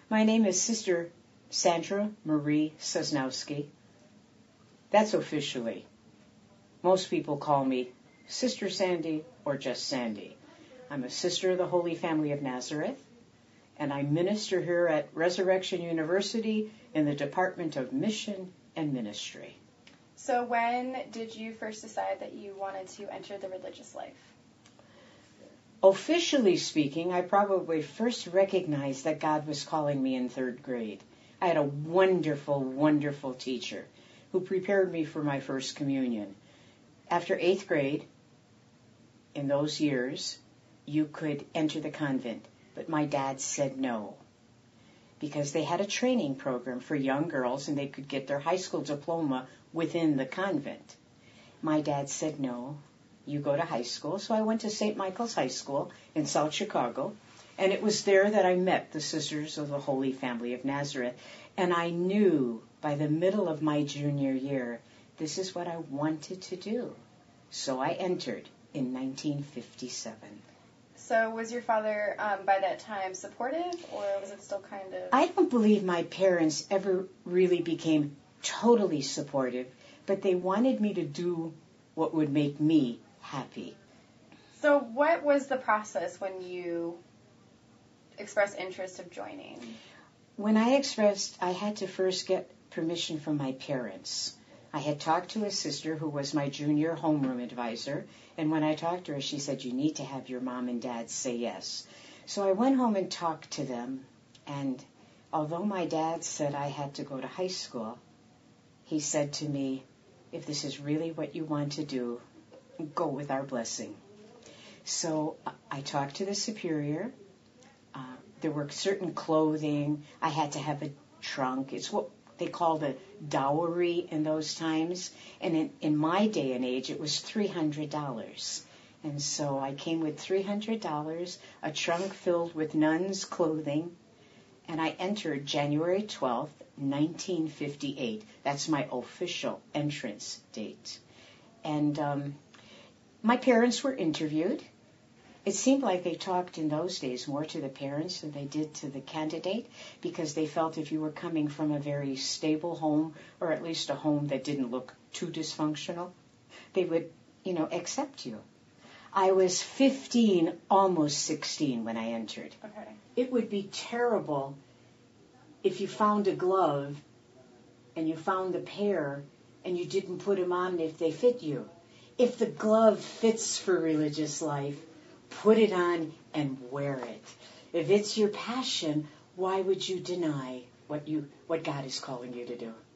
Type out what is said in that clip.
My name is Sister Sandra Marie Sosnowski. That's officially. Most people call me Sister Sandy or just Sandy. I'm a sister of the Holy Family of Nazareth, and I minister here at Resurrection University in the Department of Mission and Ministry. So when did you first decide that you wanted to enter the religious life? Officially speaking, I probably first recognized that God was calling me in 3rd grade. I had a wonderful, wonderful teacher who prepared me for my first communion. After 8th grade, in those years, you could enter the convent, but my dad said no, because they had a training program for young girls and they could get their high school diploma within the convent. My dad said no, you go to high school. So I went to St. Michael's High School in South Chicago, and it was there that I met the Sisters of the Holy Family of Nazareth. And I knew by the middle of my junior year, this is what I wanted to do. So I entered in 1957. So was your father, by that time, supportive, or was it still kind of... I don't believe my parents ever really became totally supportive, but they wanted me to do what would make me happy. So what was the process when you expressed interest of joining? When I expressed, I had to first get permission from my parents. I had talked to a sister who was my junior homeroom advisor, and when I talked to her, she said, you need to have your mom and dad say yes. So I went home and talked to them, and although my dad said I had to go to high school, he said to me, if this is really what you want to do, go with our blessing. So I talked to the superior. There were certain clothing. I had to have a trunk. It's what they called a dowry in those times. And in my day and age, it was $300. And so I came with $300, a trunk filled with nuns' clothing, and I entered January 12th, 1958. That's my official entrance date. And my parents were interviewed. It seemed like they talked in those days more to the parents than they did to the candidate, because they felt if you were coming from a very stable home, or at least a home that didn't look too dysfunctional, they would, accept you. I was 15, almost 16 when I entered. Okay. It would be terrible if you found a glove and you found the pair and you didn't put them on if they fit you. If the glove fits for religious life, put it on and wear it. If it's your passion, why would you deny what God is calling you to do?